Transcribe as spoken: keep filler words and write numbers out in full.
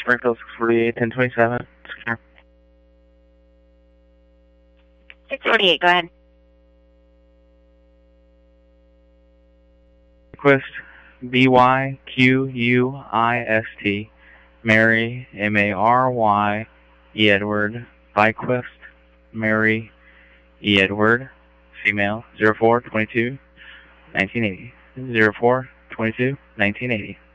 Springfield six forty-eight, ten twenty-seven. six forty-eight, go ahead. Quist, B Y Q U I S T, Mary, M A R Y, E. Edward, Byquist, Mary, E. Edward, female, zero four twenty-two nineteen eighty, zero four twenty-two nineteen eighty.